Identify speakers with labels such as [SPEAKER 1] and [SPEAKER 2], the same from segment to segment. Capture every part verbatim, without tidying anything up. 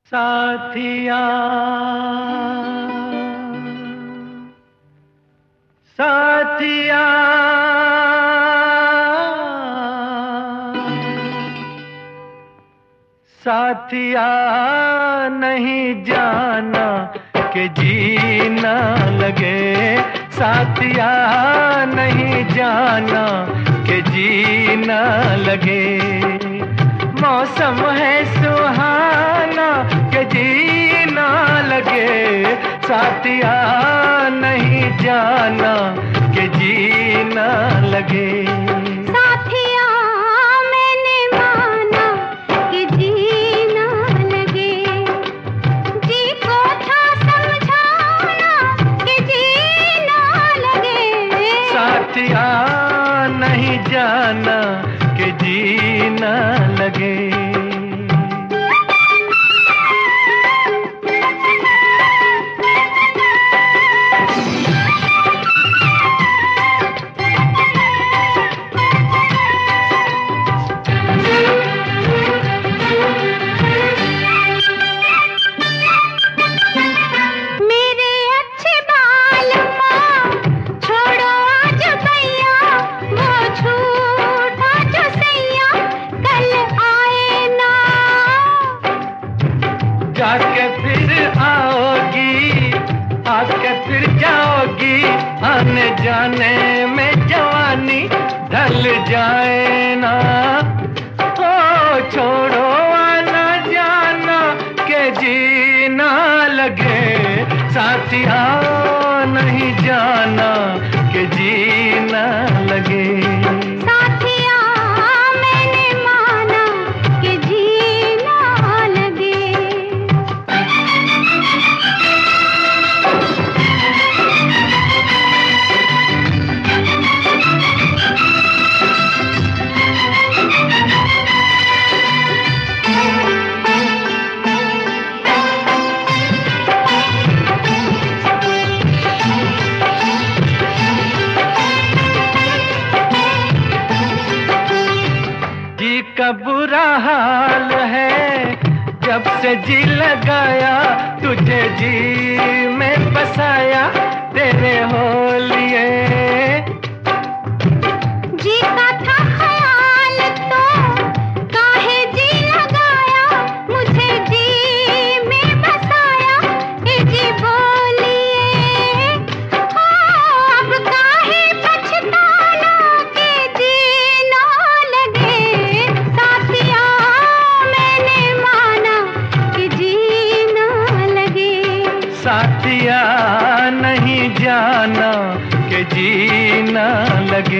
[SPEAKER 1] साथिया साथिया साथिया नहीं जाना कि जीना लगे, साथिया नहीं जाना कि जीना लगे। मौसम है सुहाना कि जीना लगे, साथिया नहीं जाना कि जीना लगे।
[SPEAKER 2] साथिया मैंने माना कि जीना लगे, जी को था समझाना कि जीना लगे।
[SPEAKER 1] साथिया नहीं जाना कि जीना लगे। जाके फिर आओगी, आके फिर जाओगी, आने जाने में जवानी ढल जाए ना। ओ छोड़ो आना जाना के जीना लगे, साथिया नहीं जाना के जीना लगे। का बुरा हाल है जब से जी लगाया, तुझे जी में बसाया तेरे हो लिए।
[SPEAKER 2] जी का था ख्याल तो काहे जी लगाया, मुझे जी में बसाया ए जी बोलिए। हो अब काहे पछताना के जीना लगे, साथिया मैंने माना कि जीना लगे।
[SPEAKER 1] साथिया नहीं जाना कि जीना लगे।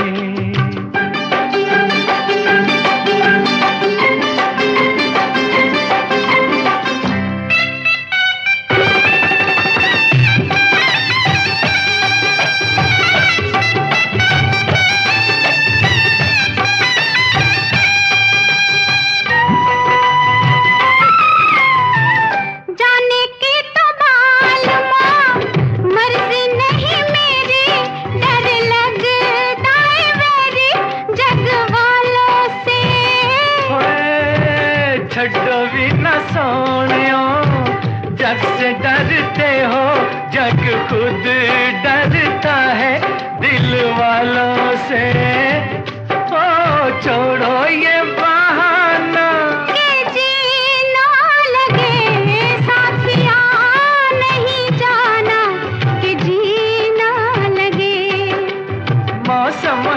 [SPEAKER 1] छड्डो भी न सोनियो, जग से डरते हो, जग खुद डरता है दिल वालों से। ओ छोड़ो ये बहाना
[SPEAKER 2] कि जीना लगे, साथिया नहीं जाना कि जीना लगे।
[SPEAKER 1] मौसम